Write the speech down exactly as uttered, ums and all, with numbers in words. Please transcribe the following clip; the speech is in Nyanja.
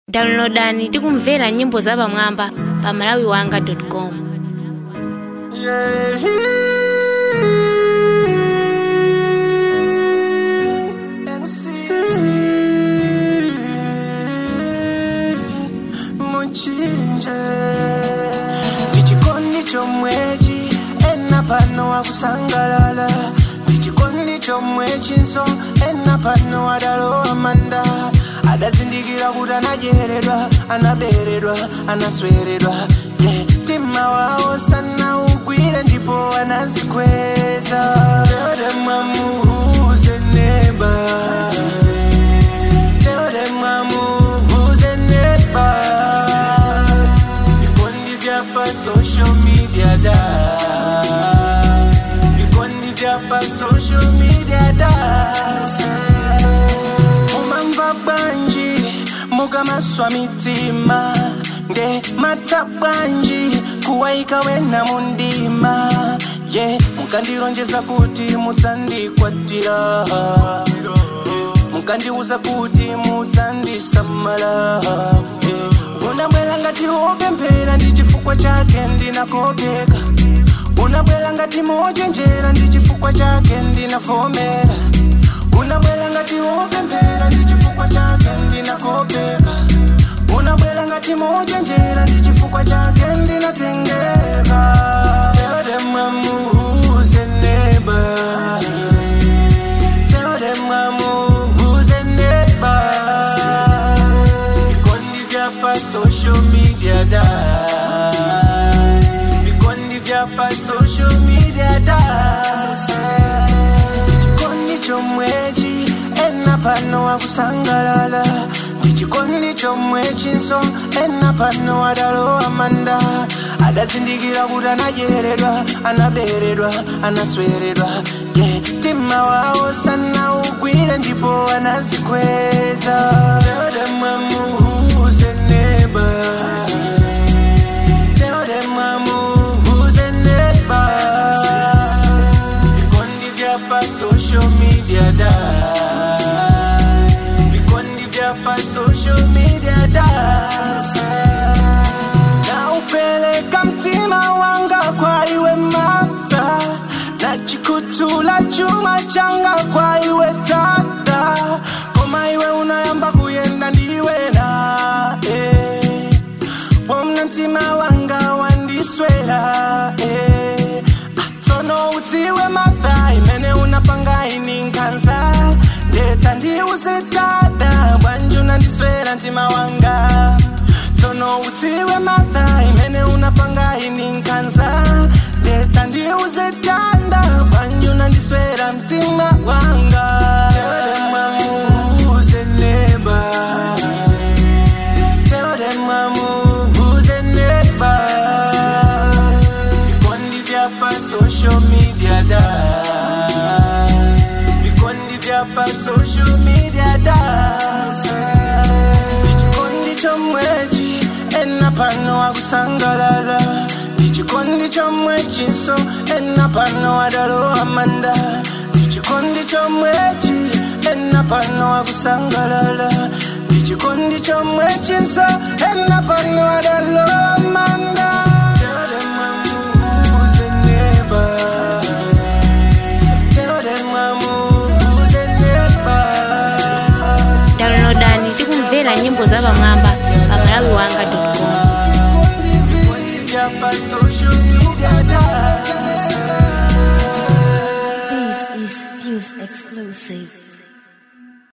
Downloadani tikumvera nyimbo za pamwamba pa malawi wanga dot com. Yeah. M C Muchinje Ndichikondi chomwechi ena pano wakusangalala. Ndichikondi chomwechi nso ena pano wadalo amanda. Adazindikira kuti anajeredwa, anaberedwa, anasweredwa. Yeah, tima wao sana ugwire ndipo anazikweza. Tell them I'm who's a neighbor. Tell them I'm who's a neighbor. Vikondi vyapa social media da. Vikondi vyapa social media da. Muga maswa mitima nge matabanji kuwaika wena mundima. Yeah, mukandironjeza kuti mudzandikwatira. Mukandiuza kuti mudzandisamala. Yeah, unabwela ngati wopemphera ndi chifukwa chake ndinakopeka. Unabwela ngati mochenjera ndi chifukwa chake ndinavomera. Unabwela ngati wopemphera ndi chifukwa chake ndinakopeka. Unabwela ngati mochenjera ndi chifukwa chake ndinatengeka. Tell them I'm who's a neighbor. Tell them I'm who's a neighbor. Vikondi vyapa social media da. Vikondi vyapa social media da. Chomwechi ena pano wakusangalala. Ndichikondi chomwechi nso ena pano wadalo amanda. Adazindikira kuti anajeredwa, anaberedwa, anasweredwa. Yeah, tima wao sana ugwire ndipo anazikweza. Tell them I'm who's a neighbor. Tell them I'm who's a neighbor. Vikondi vyapa social media da. Vikondi vyapa social media da. Na upeleka mtima wanga kwa iwe Martha. Na chikutula chuma changa kwa iwe tata. Koma iwe unayamba kuyenda ndiwe na eh. Womna mtima wanga wandiswera eh. Sono utiwe Martha imene unapanga ininkanza. Deta ndiuze tada banju nandiswera ntima wanga. Sono utiwe Martha imene unapanga ininkanza. Deta ndiuze tada banju nandiswera mtima wanga. Tell them I'm who's a neighbor. Tell them I'm who's a neighbor. Vikondi vyapa social media da. Vikondi vyapa social media da. Ndichikondi chomwechi ena pano wakusangalala. Ndichikondi chomwechi nso ena pano wadalo amanda. Ndichikondi chomwechi ena pano wakusangalala. Ndichikondi chomwechi nso ena pano wadalo amanda. Tell them I'm who's a neighbor. Tell them I'm who's a neighbor. Downloadani tikumvera nyimbo za pamwamba pa malawi wanga dot com. This is Fuse exclusive.